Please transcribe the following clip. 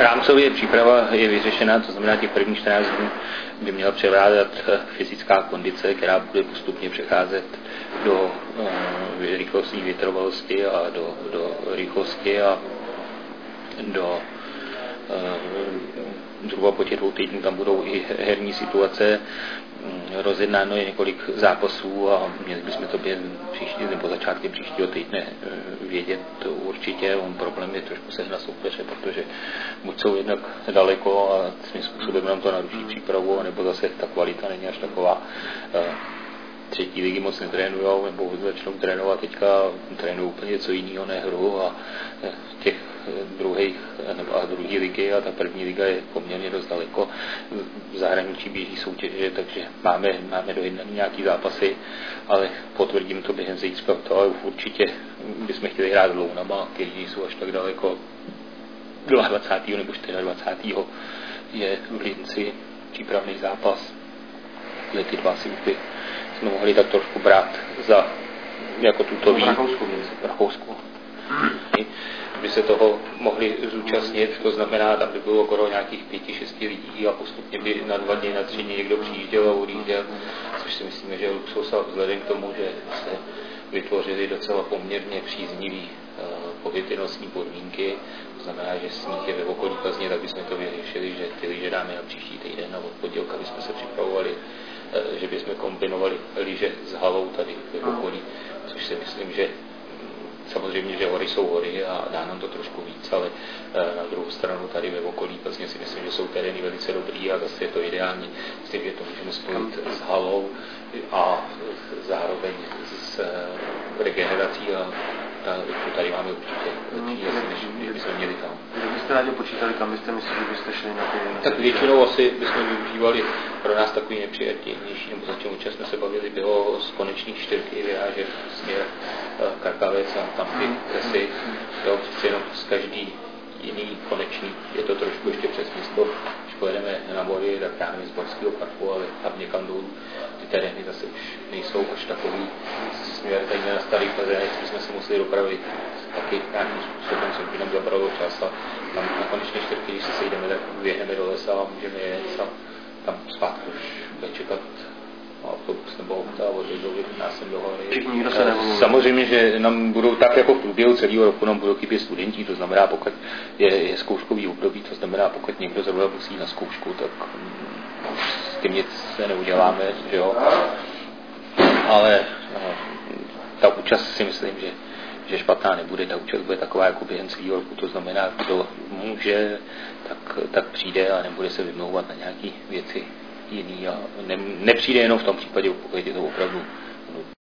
rámcově příprava je vyřešená, to znamená, těch prvních 14 dnů by měla převládat fyzická kondice, která bude postupně přecházet do rychlosti, vytrvalosti a do rychlosti a do zhruba po těch 2 týdnů tam budou i herní situace. Rozjednáno je několik zápasů a měli bychom to během nebo začátkem příštího týdne vědět určitě. Problém je trošku sehnat soupeře, protože buď jsou jednak daleko a svým způsobem nám to naruší přípravu, nebo zase ta kvalita není až taková. Třetí ligy moc netrénujou, nebo začnou trénovat teďka, trénují úplně něco jiného, ne hru a těch druhý ligy a ta první liga je poměrně dost daleko. V zahraničí běží soutěže, takže máme dojednané nějaký zápasy, ale potvrdím to během zítřka, to ale určitě bychom chtěli hrát s Lounama, kteří jsou až tak daleko. 22. nebo 24. je v Linci přípravný zápas. Ty dva si by jsme mohli tak trošku brát za jako tutový v Rakousku. By se toho mohli zúčastnit, to znamená, tam by bylo okolo nějakých 5-6 lidí a postupně by na 2 dny, na 3 dny někdo přijížděl a odjížděl, což si myslíme, že je luxus a vzhledem k tomu, že se vytvořily docela poměrně příznivý povětrnostní podmínky, to znamená, že sníh je ve okolí Plzně, tak bychom to vyřešili, že ty lyže dáme na příští týden a od pondělka bychom se připravovali, že bychom kombinovali lyže s halou tady ve okolí, což si myslím, že samozřejmě, že hory jsou hory a dá nám to trošku víc, ale na druhou stranu tady ve okolí Plzně si myslím, že jsou terény velice dobrý a zase je to ideální. Myslím, že to můžeme spojit s halou a zároveň s regenerací a tady máme určitě lepší asi, než bychom měli tam. Kdybyste rádi počítali, kam byste mysleli, že byste šli na ty... Tak většinou asi bychom využívali pro nás takový nepřijatelnější, nebo za čemu čas jsme se bavili, bylo z koneční čtyřky vyrážet směr Krkavec a tam ty kresy, jo, přeci jenom z každý jiný konečný, je to trošku ještě přes město, když pojedeme na moři, tak já nevím z Borského parku, ale tam někam dolů ty terény zase už nejsou až takový směr, tady na starých plzených jsme se museli dopravit taky nějakým způsobem, co by nám zabralo čas a tam na konečné čtyřky, když se sejdeme, tak běhneme do lesa a můžeme jet a tam zpátky už bude čekat autobus nebo auta a odjedou nás sem do hory. Samozřejmě, že nám budou tak jako v průběhu celého roku nám budou chybět studenti, to znamená, pokud je zkouškový období, to znamená, pokud někdo zrovna musí na zkoušku, tak s tím nic se neuděláme, že jo. Ale ta účast si myslím, že špatná nebude, ta účast bude taková jako během celého roku, to znamená, kdo může, tak přijde a nebude se vymlouvat na nějaké věci jiný a nepřijde jenom v tom případě, pokud je to opravdu